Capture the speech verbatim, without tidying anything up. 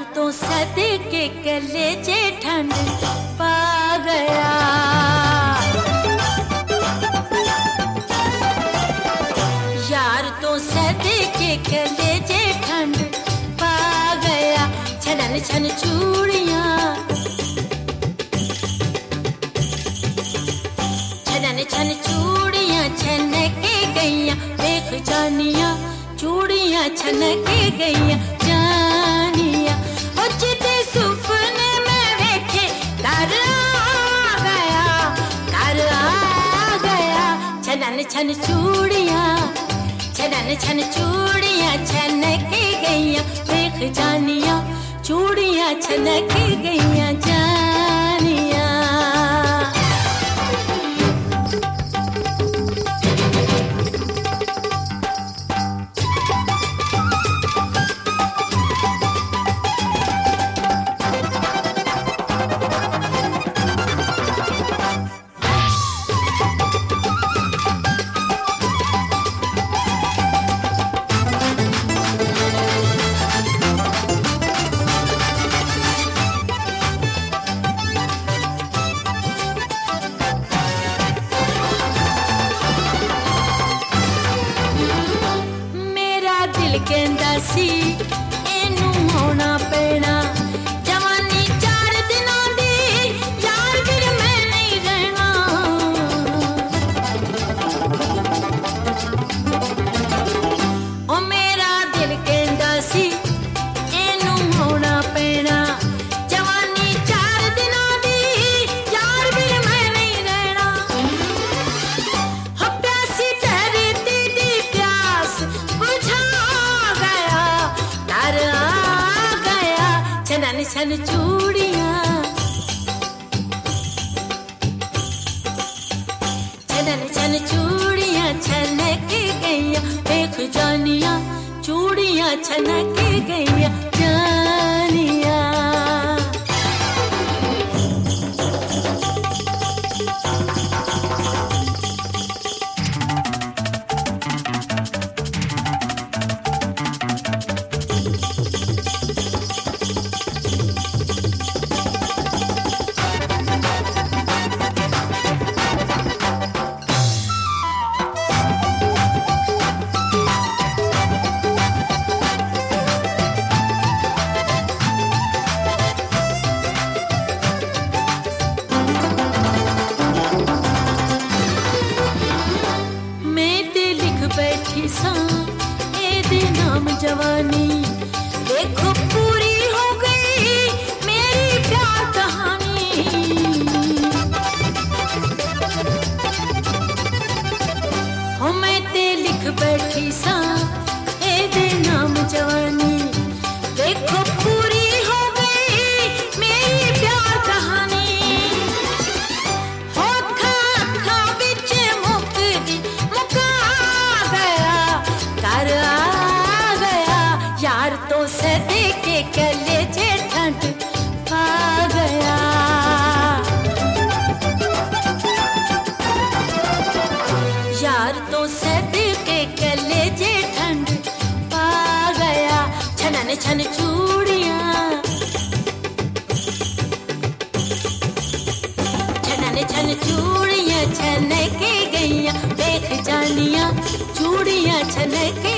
तो सदे के कलेजे ठंड पा गया। यार तो सदे के कलेजे ठंड पा गया। छनन छन चूड़ियां, छनन छन चूड़ियां छनके गईयां, देख जानिया चूड़ियां छनके गईयां जानिया। ओ जिते सुपने में वेखे घर आ गया, घर आ गया। छनन छन चूड़ियां, छनन छन चूड़ियां छनके गईयां, देख जानिया चूड़ियां छनके गईयां जानिया। कहंदा सी इनू होना पैना, जवानी चार दिनों दी, यार फिर मैं नहीं रहना। ओ मेरा दिल कहंदा सी इनू होना पैना, जवानी चार दिनों दी, यार फिर मैं नहीं रहना। हो प्यासी धरती दी प्यास बुझा छनन छन चूड़ियां, छनन छन चूड़ियां छनके गईयां, देख जानिया चूड़ियां छनके गईयां जानिया। बैठी सा ए नाम जवानी, देखो पूरी हो गई मेरी प्यार कहानी। हो मैं ते लिख बैठी सा ए नाम जवानी, देखो पूरी हो गई मेरी प्यार कहानी। हो खा खा बिच मुकदी मुका घर आ गया, यार तो सदे के कलेजे ठंड पा गया। यार तो सदे के कलेजे ठंड पा गया। छनन छन चूड़ियां, छनन छन चूड़ियां छनके गईयां, देख जानिया चूड़ियां छनके